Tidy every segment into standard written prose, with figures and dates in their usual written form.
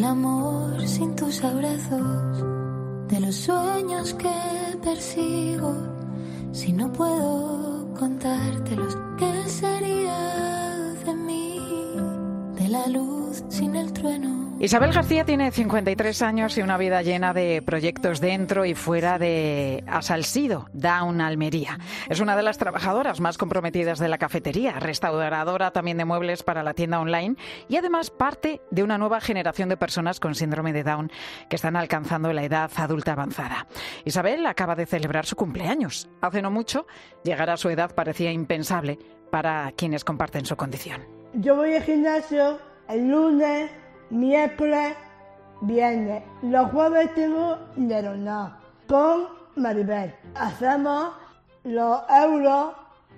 del amor sin tus abrazos, de los sueños que persigo. Si no puedo contártelos, ¿qué sería de mí? De la luz sin el trueno. Isabel García tiene 53 años y una vida llena de proyectos dentro y fuera de Asalsido Down Almería. Es una de las trabajadoras más comprometidas de la cafetería, restauradora también de muebles para la tienda online y además parte de una nueva generación de personas con síndrome de Down que están alcanzando la edad adulta avanzada. Isabel acaba de celebrar su cumpleaños. Hace no mucho, llegar a su edad parecía impensable para quienes comparten su condición. Yo voy al gimnasio el lunes, miércoles, viernes. Los jueves tengo neuronal con Maribel. Hacemos los euros,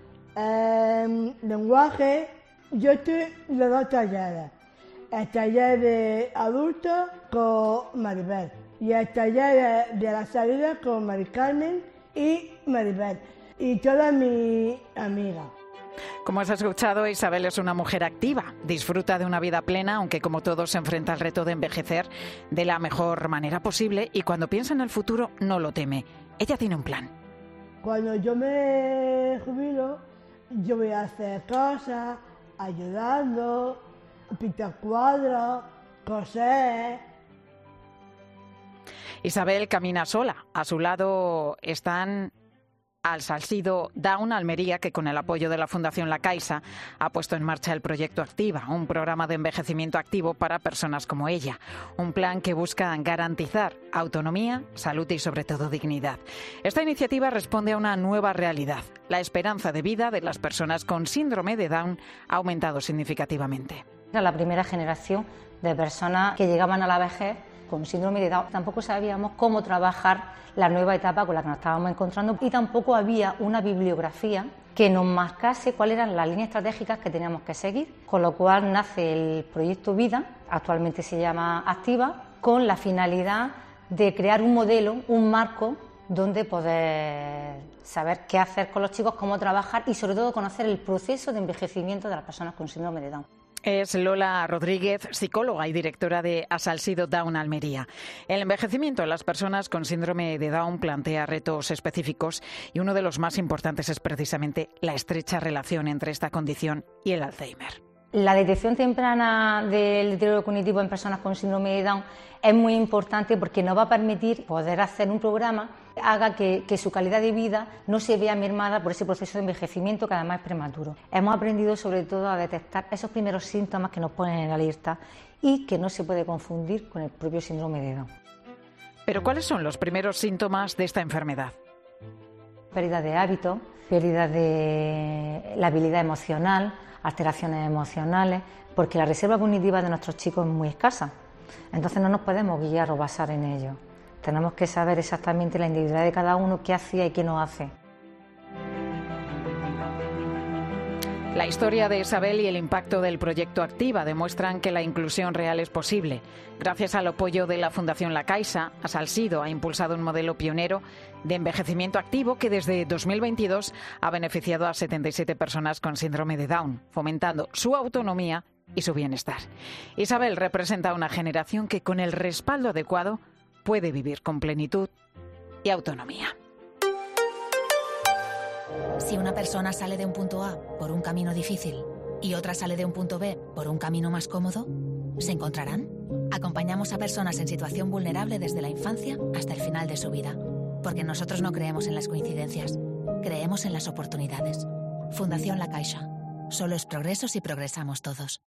lenguaje. Yo estoy de 2 talleres. El taller de adultos con Maribel y el taller de la salida con Mari Carmen y Maribel y todas mis amigas. Como has escuchado, Isabel es una mujer activa, disfruta de una vida plena, aunque como todos se enfrenta al reto de envejecer de la mejor manera posible y cuando piensa en el futuro no lo teme. Ella tiene un plan. Cuando yo me jubilo, yo voy a hacer cosas, ayudando, pintar cuadros, coser. Isabel camina sola. A su lado están Asalsido Down Almería, que con el apoyo de la Fundación La Caixa ha puesto en marcha el proyecto Activa, un programa de envejecimiento activo para personas como ella. Un plan que busca garantizar autonomía, salud y sobre todo dignidad. Esta iniciativa responde a una nueva realidad. La esperanza de vida de las personas con síndrome de Down ha aumentado significativamente. Era la primera generación de personas que llegaban a la vejez con síndrome de Down. Tampoco sabíamos cómo trabajar la nueva etapa con la que nos estábamos encontrando y tampoco había una bibliografía que nos marcase cuáles eran las líneas estratégicas que teníamos que seguir, con lo cual nace el proyecto Vida, actualmente se llama Activa, con la finalidad de crear un modelo, un marco donde poder saber qué hacer con los chicos, cómo trabajar y sobre todo conocer el proceso de envejecimiento de las personas con síndrome de Down. Es Lola Rodríguez, psicóloga y directora de Asalsido Down Almería. El envejecimiento de las personas con síndrome de Down plantea retos específicos y uno de los más importantes es precisamente la estrecha relación entre esta condición y el Alzheimer. La detección temprana del deterioro cognitivo en personas con síndrome de Down es muy importante porque nos va a permitir poder hacer un programa que haga que su calidad de vida no se vea mermada por ese proceso de envejecimiento que además es prematuro. Hemos aprendido sobre todo a detectar esos primeros síntomas que nos ponen en alerta y que no se puede confundir con el propio síndrome de Down. ¿Pero cuáles son los primeros síntomas de esta enfermedad? Pérdida de hábitos, pérdida de la habilidad emocional, alteraciones emocionales, porque la reserva cognitiva de nuestros chicos es muy escasa. Entonces no nos podemos guiar o basar en ello. Tenemos que saber exactamente la individualidad de cada uno, qué hacía y qué no hace. La historia de Isabel y el impacto del proyecto Activa demuestran que la inclusión real es posible. Gracias al apoyo de la Fundación La Caixa, Asalsido ha impulsado un modelo pionero de envejecimiento activo que desde 2022 ha beneficiado a 77 personas con síndrome de Down, fomentando su autonomía y su bienestar. Isabel representa una generación que con el respaldo adecuado puede vivir con plenitud y autonomía. Si una persona sale de un punto A por un camino difícil y otra sale de un punto B por un camino más cómodo, ¿se encontrarán? Acompañamos a personas en situación vulnerable desde la infancia hasta el final de su vida, porque nosotros no creemos en las coincidencias, creemos en las oportunidades. Fundación La Caixa. Solo es progreso si progresamos todos.